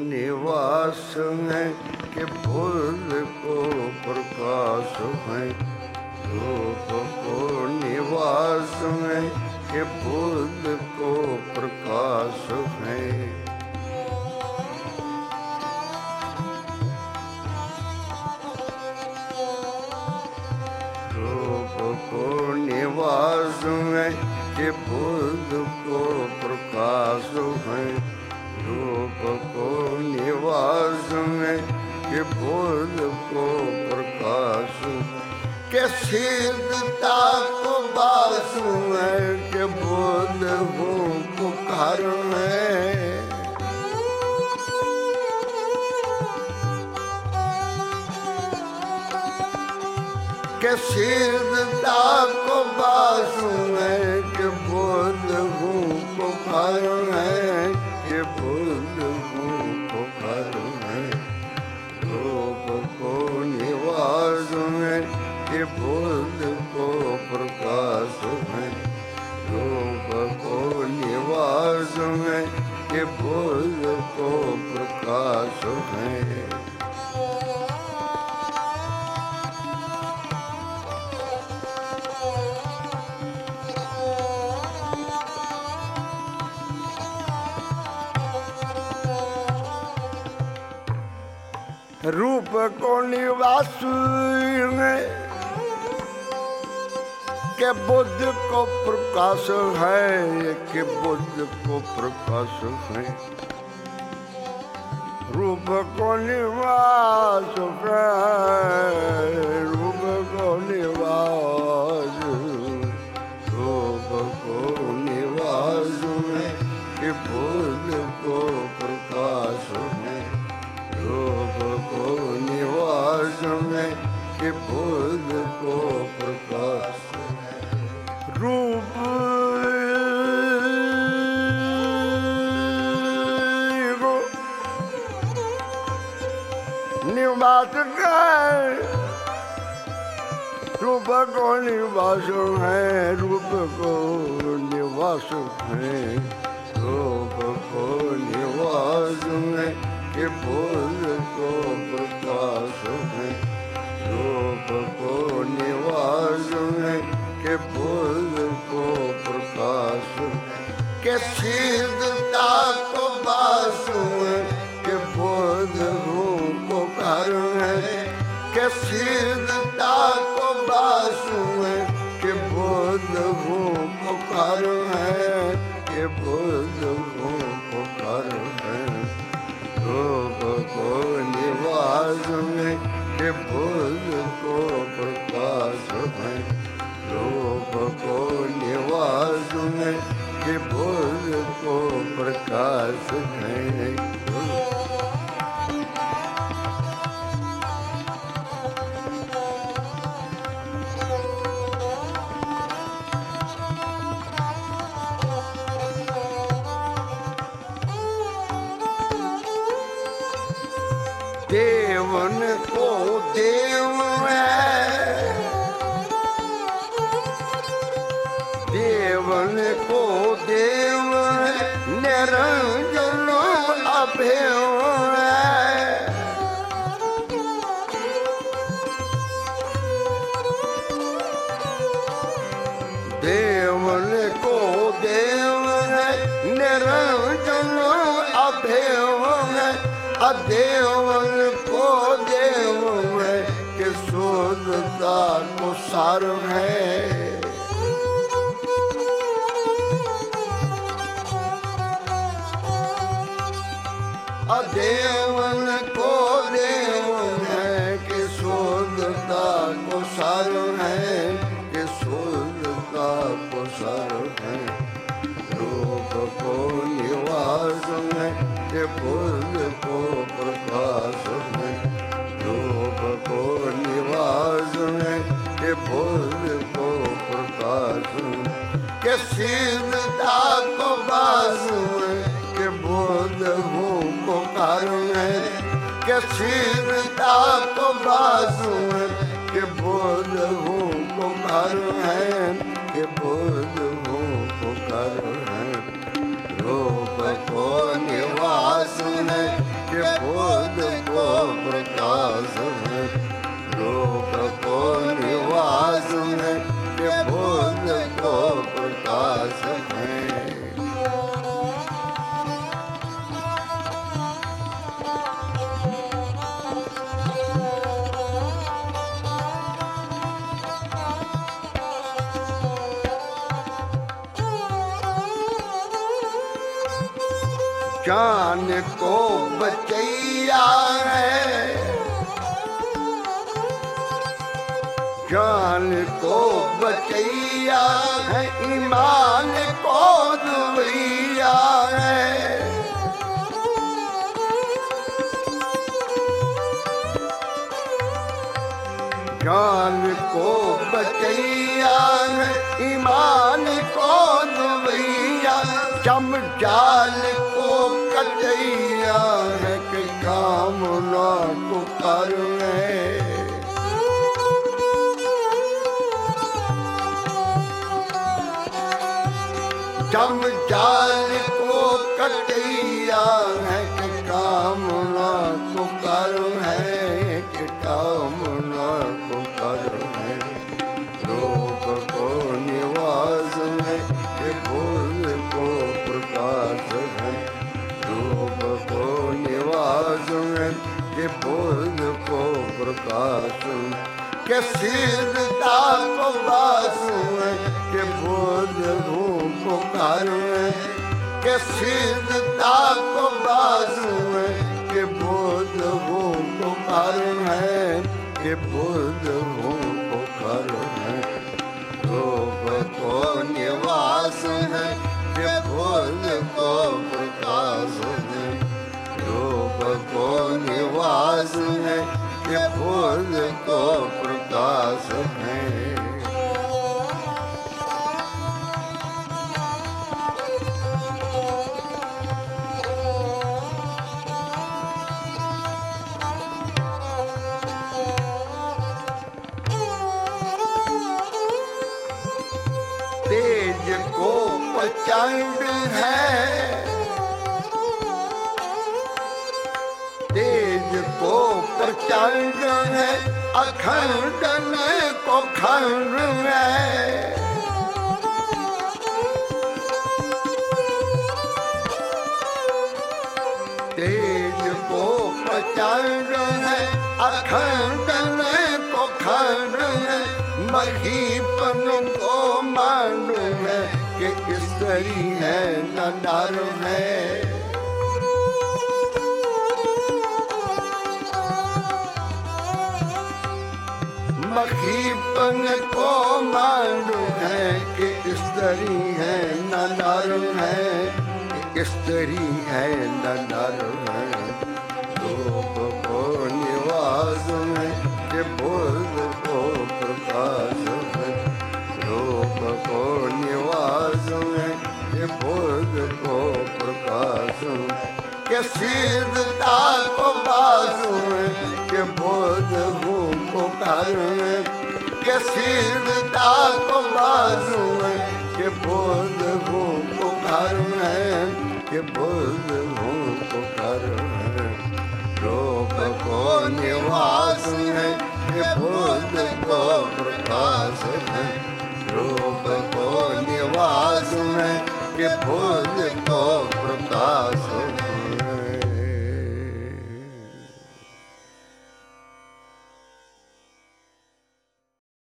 निवास है कि बुद्ध को प्रकाश है। रूप को निवास है कि बुद्ध को प्रकाश है। रूप को निवास है कि बुद्ध को प्रकाश है। रूप को निवास है कि बुद्ध को प्रकाश के सिद्धता को बास है कि बुद्ध हूँ पुकार है। के सिद्धता को बास है कि बुद्ध हूँ पुकार है। कि बुद्ध हूँ पुकार है। रूप को निवास है कि बुद्ध को प्रकाश है। रूप को निवास है कि बुद्ध को प्रकाश है। रूप को निवास है कि बुद्ध को प्रकाश है। कि बुद्ध को प्रकाश है। रूप को निवास है। रूप को निवास। रूप को निवास है कि बुद्ध को प्रकाश है। रूप को निवास है कि बुद्ध को प्रकाश है। रूप को निवास है। रूप को निवास है। रूप को निवास है। रूप को निवास है कि बुद्ध को प्रकाश है। रूप को निवास है कि बुद्ध को प्रकाश के सिद्धता को बास है कि बुद्ध हूँ पुकार है। के सिद्धता को बास है कि बुद्ध हूँ पुकार है। कि बुद्ध हूँ पुकार है। रूप को निवास है कि बुद्ध को प्रकाश है। रूप को निवास है कि बुद्ध को प्रकाश है। देवन को देव है। देवन को देव है। निरंजन अभेव है। देवन को देव है। निरंजन अभेव है। अदेवन को देव है कि शुद्धता को सार है। अदेवन को देव है कि शुद्धता को सार है। कि शुद्धता को सार है। रूप को निवास है कि बुद्ध को प्रकाश है। रूप को निवास है कि बुद्ध को प्रकाश है। कि सिद्धता को बास है कि बुद्ध हूँ पुकार है। कि सिद्धता को बास है कि बुद्ध हूँ पुकार है। कि बुद्ध हूँ पुकार है। रूप को निवास है कि जान को बचैया है, जान को बचैया है, ईमान को दुबैया है। जान को बचैया है, ईमान को दुबैया, जम जाल को कटैया है, कि काम ना को कर जम जाल को कटैया है, कि कामना को कर है, कि कामना को कर है। रूप को निवास है, कि भूल को प्रकाश है। रूप को निवास है, कि भूल को प्रकाश, के सिद्धता को वास है, कि बोध को कारण है, के सिद्धता को वास है, कि बोध को कारण है, कि बोध को कारण है। रूप को निवास है, कि बोध को प्रकाश है। रूप को निवास है, कि बोध को प्रकाश है। तेज को प्रचंड है, तेज को प्रचंड है, अखंड को खंड है। तेज को प्रचंड है, अखंड को खंड है। महीपन को मालूम है, कि स्त्री है न नर है। महीपन को मालूम है, कि स्त्री है न नर है। स्त्री है न नर है। रूप को निवास है, कि बोध को प्रकाश है। रूप को निवास है, कि बोध को प्रकाश, के सिद्धता को वास है, कि बोध को कारण है। के सिद्धता को वास है, कि बोध को कारण है, कि बोध को कारण है। रूप को निवास है, कि बोध को प्रकाश है। रूप को निवास है, कि बोध को प्रकाश है।